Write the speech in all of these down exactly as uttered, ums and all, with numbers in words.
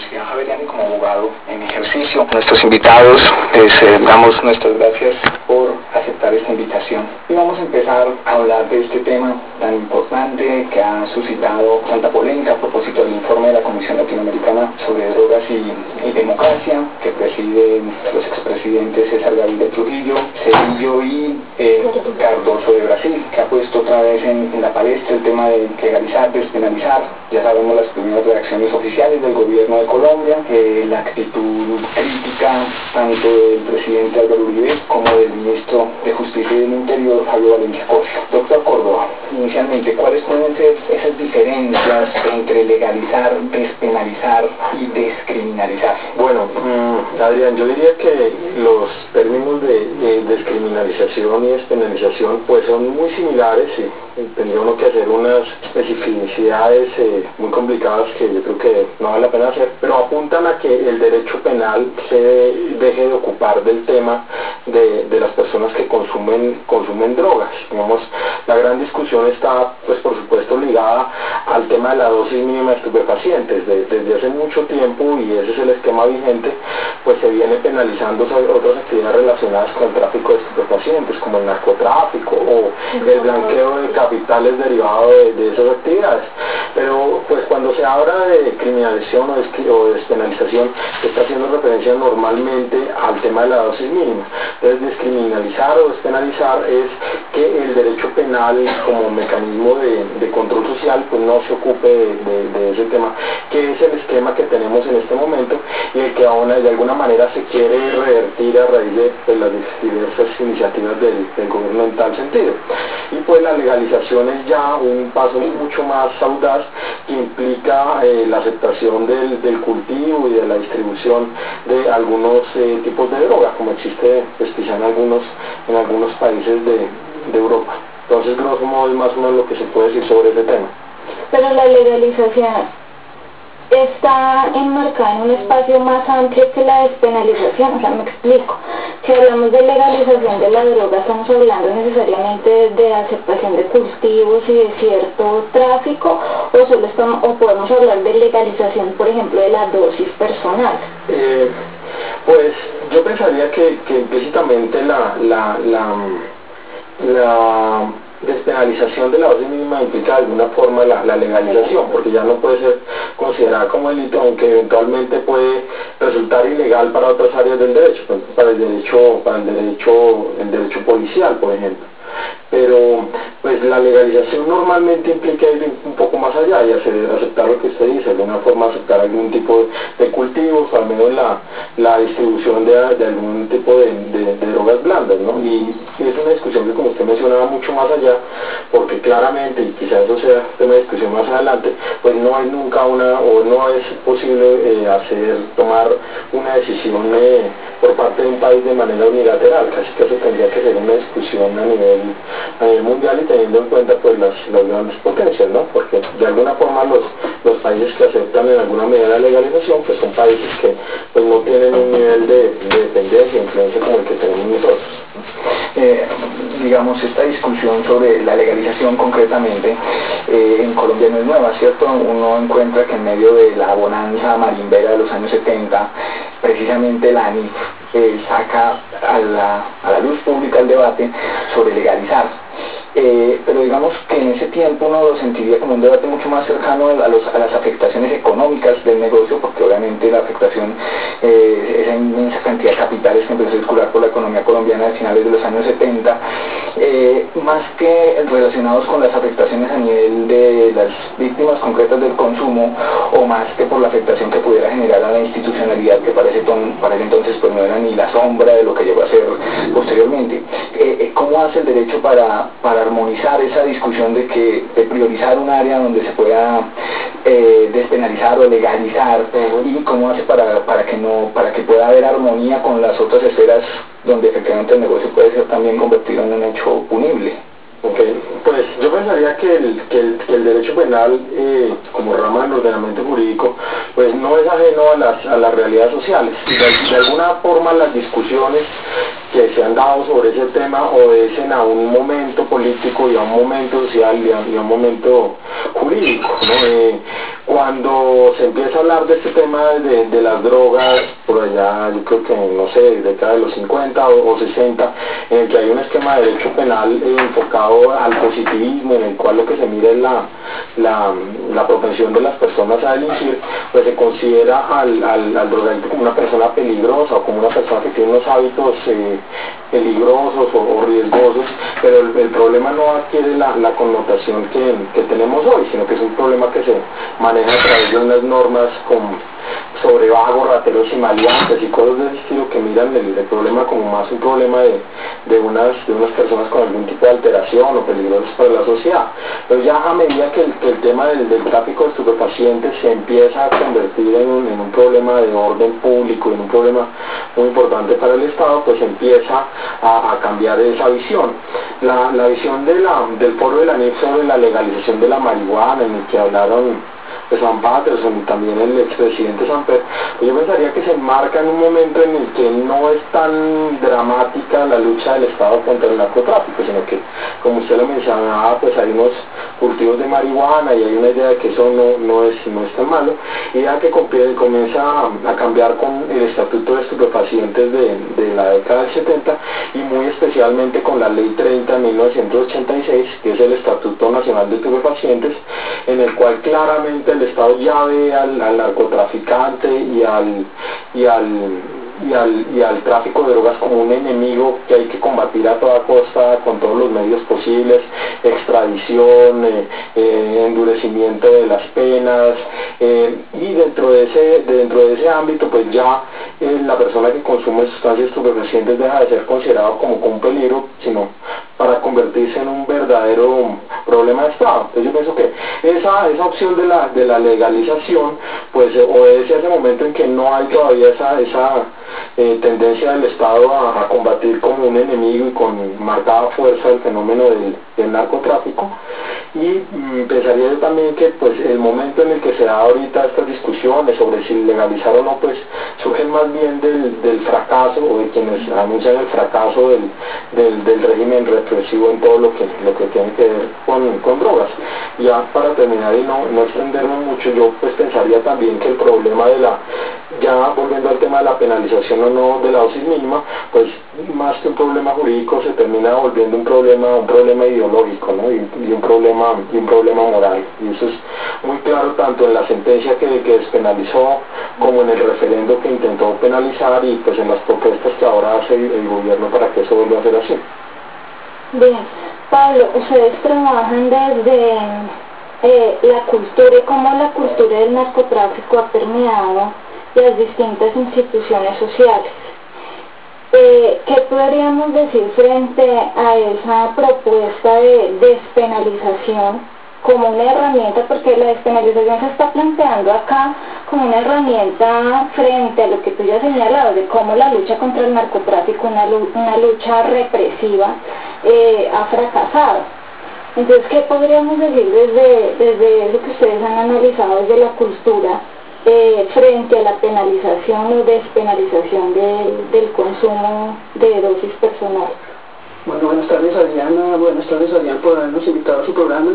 Sebastián Javeriani como abogado en ejercicio. A nuestros invitados les eh, damos nuestras gracias por aceptar esta invitación. Y vamos a empezar a hablar de este tema tan importante que ha suscitado tanta polémica a propósito del informe de la Comisión Latinoamericana sobre Drogas y, y Democracia, que presiden los expresidentes César Gaviria Trujillo, Cedillo y eh, Cardoso de Brasil, que ha puesto otra vez en, en la palestra el tema de legalizar, despenalizar. Ya sabemos las primeras reacciones oficiales del gobierno de Colombia, eh, la actitud crítica tanto del presidente Álvaro Uribe como del ministro de Justicia y del Interior, Fabio Valencia Cosio. Doctor Córdoba, inicialmente, ¿cuáles pueden ser esas diferencias entre legalizar, despenalizar y descriminalizar? Bueno, mmm, Adrián, yo diría que los términos de, de descriminalización y despenalización pues son muy similares y tendría uno que hacer unas especificidades eh, muy complicadas que yo creo que no vale la pena hacer, pero apuntan a que el derecho penal se deje de ocupar del tema de, de las personas que consumen, consumen drogas. Digamos, la gran discusión está, pues por supuesto, ligada al tema de la dosis mínima de estupefacientes. De, desde hace mucho tiempo, y ese es el esquema vigente, pues se viene penalizando otras actividades relacionadas con el tráfico de estupefacientes, como el narcotráfico o el blanqueo de capitales derivado de, de esas actividades. Pero pues cuando se habla de criminalización o, de, o de despenalización, se está haciendo referencia normalmente al tema de la dosis mínima. Entonces, descriminalizar o despenalizar es que el derecho penal como mecanismo de, de control social pues no se ocupe de, de, de ese tema, que es el esquema que tenemos en este momento y el que aún de alguna manera se quiere revertir a raíz de, de las diversas iniciativas del, del gobierno en tal sentido. Y pues la legalización es ya un paso mucho más audaz que implica eh, la aceptación del, del cultivo y de la distribución de algunos eh, tipos de droga, como existe pues, quizá en algunos, en algunos países de, de Europa. Entonces, grosso modo, es más o menos lo que se puede decir sobre ese tema. Pero la legalización está enmarcada en un espacio más amplio que la despenalización, o sea, me explico. Si hablamos de legalización de la droga, estamos hablando necesariamente de aceptación de cultivos y de cierto tráfico, o solo estamos, o podemos hablar de legalización, por ejemplo, de la dosis personal. Eh, pues yo pensaría que, que implícitamente la, la, la, la despenalización de la dosis mínima implica de alguna forma la, la legalización, porque ya no puede ser considerada como delito, aunque eventualmente puede resultar ilegal para otras áreas del derecho, para el derecho, para el derecho, el derecho policial, por ejemplo. Pero pues la legalización normalmente implica ir un poco más allá y hacer, aceptar lo que usted dice, de alguna forma aceptar algún tipo de, de cultivos, al menos la, la distribución de, de algún tipo de, de, de drogas blandas, ¿no? Y, y es una discusión que, como usted mencionaba, mucho más allá, porque claramente, y quizás eso sea tema de discusión más adelante, pues no hay nunca una, o no es posible eh, hacer, tomar una decisión eh, por parte de un país de manera unilateral, casi que eso tendría que ser una discusión a nivel a nivel mundial y teniendo en cuenta pues las, las grandes potencias, ¿no? Porque de alguna forma los, los países que aceptan en alguna medida la legalización pues son países que pues no tienen un nivel de, de dependencia e influencia como el que tenemos nosotros. Eh, digamos, esta discusión sobre la legalización concretamente eh, en Colombia no es nueva, ¿cierto? Uno encuentra que en medio de la bonanza marimbera de los años setenta, precisamente la A N I F eh, saca a la, a la luz pública el debate sobre legalizar. Eh, pero digamos que en ese tiempo uno lo sentiría como un debate mucho más cercano a, los, a las afectaciones económicas del negocio, porque obviamente la afectación, eh, esa inmensa cantidad de capitales que empezó a circular por la economía colombiana a finales de los años setenta, eh, más que relacionados con las afectaciones a nivel de las víctimas concretas del consumo, o más que por la afectación que pudiera generar a la institucionalidad, que para ese, ton, para ese entonces pues no era ni la sombra de lo que llegó a ser posteriormente. Eh, ¿Cómo hace el derecho para, para armonizar esa discusión de que de priorizar un área donde se pueda eh, despenalizar o legalizar, y cómo hace para, para que no para que pueda haber armonía con las otras esferas donde efectivamente el negocio puede ser también convertido en un hecho punible? Okay. Pues yo pensaría que el, que el, que el derecho penal eh, como rama del ordenamiento jurídico pues no es ajeno a las, a las realidades sociales. De, de alguna forma las discusiones que se han dado sobre ese tema obedecen a un momento político y a un momento social y a, y a un momento jurídico, ¿no? Eh, cuando se empieza a hablar de este tema de, de las drogas, por allá yo creo que, no sé, década de los cincuenta o, o sesenta, en el que hay un esquema de derecho penal eh, enfocado al positivismo, en el cual lo que se mira es la, la, la propensión de las personas a delinquir, pues se considera al, al, al drogadicto como una persona peligrosa o como una persona que tiene unos hábitos eh, peligrosos o, o riesgosos, pero el, el problema no adquiere la, la connotación que, que tenemos hoy, sino que es un problema que se maneja a través de unas normas con, sobre vagos, rateros y maleantes y cosas de ese estilo que miran el, el problema como más un problema de, de, unas, de unas personas con algún tipo de alteración o peligrosos para la sociedad. Pero ya a medida que el, que el tema del, del tráfico de estupefacientes se empieza a convertir en un, en un problema de orden público, en un problema muy importante para el Estado, pues empieza a, a cambiar esa visión. La, la visión de la, del foro de la N I C sobre la legalización de la marihuana, en el que hablaron de Sam Patterson y también el expresidente Samper, pues yo pensaría que se enmarca en un momento en el que no es tan dramática la lucha del Estado contra el narcotráfico, sino que, como usted lo mencionaba, pues hay unos cultivos de marihuana y hay una idea de que eso no, no, es, no es tan malo, y ya que comienza a, a cambiar con el Estatuto de Estupefacientes de, de la década del setenta y muy especialmente con la Ley treinta de mil novecientos ochenta y seis, que es el Estatuto Nacional de Estupefacientes, en el cual claramente el Estado ya ve al, al narcotraficante y al, y, al, y, al, y al tráfico de drogas como un enemigo que hay que combatir a toda costa con todos los medios posibles, extradición, eh, eh, endurecimiento de las penas, eh, y dentro de ese, dentro de ese ámbito pues ya eh, la persona que consume sustancias estupefacientes deja de ser considerado como un peligro, sino para convertirse en un verdadero problema de Estado. Entonces yo pienso que esa, esa opción de la, de la legalización pues obedece a ese momento en que no hay todavía esa, esa eh, tendencia del Estado a, a combatir como un enemigo y con marcada fuerza el fenómeno del, del narcotráfico. Y mm, pensaría yo también que pues el momento en el que se da ahorita estas discusiones sobre si legalizar o no, pues surgen más bien del, del fracaso o de quienes anuncian el fracaso del, del, del régimen represivo en todo lo que, lo que tiene que ver con, con drogas. Ya para terminar y no, no extenderme mucho, yo pues pensaría también que el problema de la, ya volviendo al tema de la penalización o no de la dosis mínima, pues más que un problema jurídico se termina volviendo un problema, un problema ideológico, ¿no? y, y un problema y un problema moral, y eso es muy claro tanto en la sentencia que, que despenalizó como en el referendo que intentó penalizar y pues en las propuestas que ahora hace el, el gobierno para que eso vuelva a ser así. Bien, Pablo, ustedes trabajan desde eh, la cultura y cómo la cultura del narcotráfico ha permeado las distintas instituciones sociales. Eh, ¿Qué podríamos decir frente a esa propuesta de despenalización como una herramienta? Porque la despenalización se está planteando acá como una herramienta frente a lo que tú ya señalabas, de cómo la lucha contra el narcotráfico, una, una lucha represiva, eh, ha fracasado. Entonces, ¿qué podríamos decir desde, desde eso que ustedes han analizado desde la cultura Eh, frente a la penalización o despenalización de, del consumo de dosis personales? Bueno, buenas tardes Adriana, buenas tardes Adrián por habernos invitado a su programa.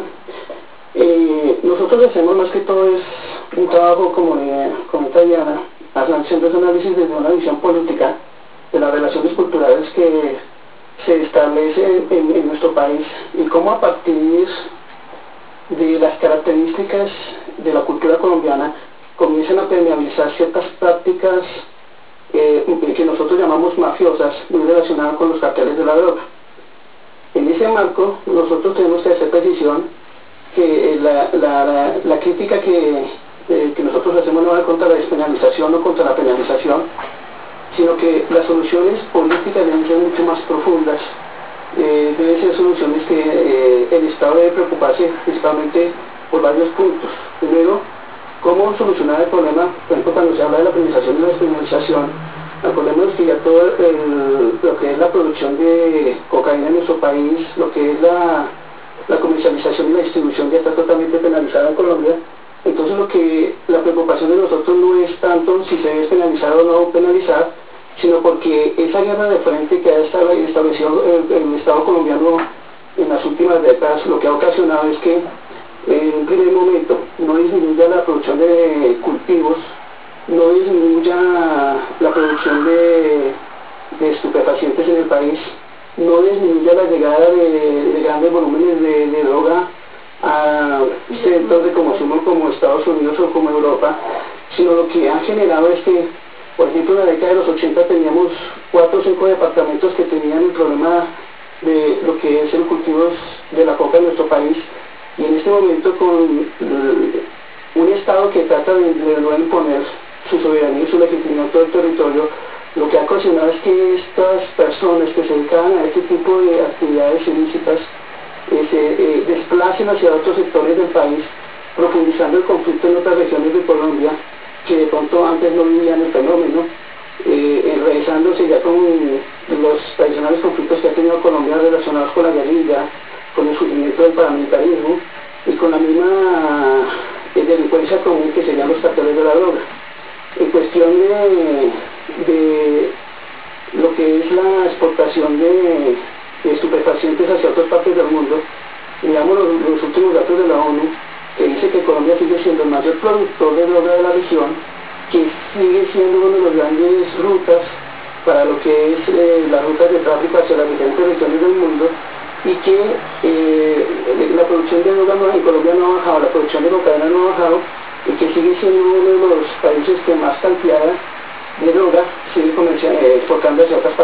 Eh, nosotros hacemos más que todo es un trabajo como, eh, como Adriana, haciendo ese análisis desde una visión política de las relaciones culturales que se establecen en, en nuestro país y cómo a partir de las características de la cultura colombiana comienzan a permeabilizar ciertas prácticas eh, que nosotros llamamos mafiosas, muy relacionadas con los carteles de la droga. En ese marco, nosotros tenemos que hacer precisión que la, la, la, la crítica que, eh, que nosotros hacemos no va contra la despenalización o contra la penalización, sino que las soluciones políticas deben ser mucho más profundas, eh, deben ser soluciones que eh, el Estado debe preocuparse principalmente por varios puntos. Primero, ¿cómo solucionar el problema? Por ejemplo, cuando se habla de la penalización y la despenalización, el problema es que ya todo el, lo que es la producción de cocaína en nuestro país, lo que es la, la comercialización y la distribución ya está totalmente penalizada en Colombia. Entonces lo que la preocupación de nosotros no es tanto si se debe penalizar o no penalizar, sino porque esa guerra de frente que ha establecido el, el Estado colombiano en las últimas décadas, lo que ha ocasionado es que en un primer momento no disminuya la producción de cultivos, no disminuya la producción de, de estupefacientes en el país, no disminuya la llegada de, de grandes volúmenes de, de droga a centros de consumo como Estados Unidos o como Europa, sino lo que ha generado es que, por ejemplo, en la década de los ochenta teníamos cuatro o cinco departamentos que tenían el problema de lo que es el cultivo de la coca en nuestro país, y en este momento con un Estado que trata de, de no imponer su soberanía y su legitimidad en todo el territorio, lo que ha ocasionado es que estas personas que se dedican a este tipo de actividades ilícitas eh, se eh, desplacen hacia otros sectores del país, profundizando el conflicto en otras regiones de Colombia que de pronto antes no vivían el fenómeno, eh, enraizándose ya con los tradicionales conflictos que ha tenido Colombia relacionados con la guerrilla, con el surgimiento del paramilitarismo y con la misma eh, delincuencia común que serían los carteles de la droga. En cuestión de, de lo que es la exportación de, de estupefacientes hacia otras partes del mundo, digamos los, los últimos datos de la ONU, que dice que Colombia sigue siendo el mayor productor de droga de la región, que sigue siendo una de las grandes rutas para lo que es eh, las rutas de tráfico hacia las diferentes regiones del mundo, y que eh, la producción de droga en Colombia no ha bajado, la producción de cocaína no ha bajado, y que sigue siendo uno de los países que más cantidad de droga sigue exportando hacia otras partes.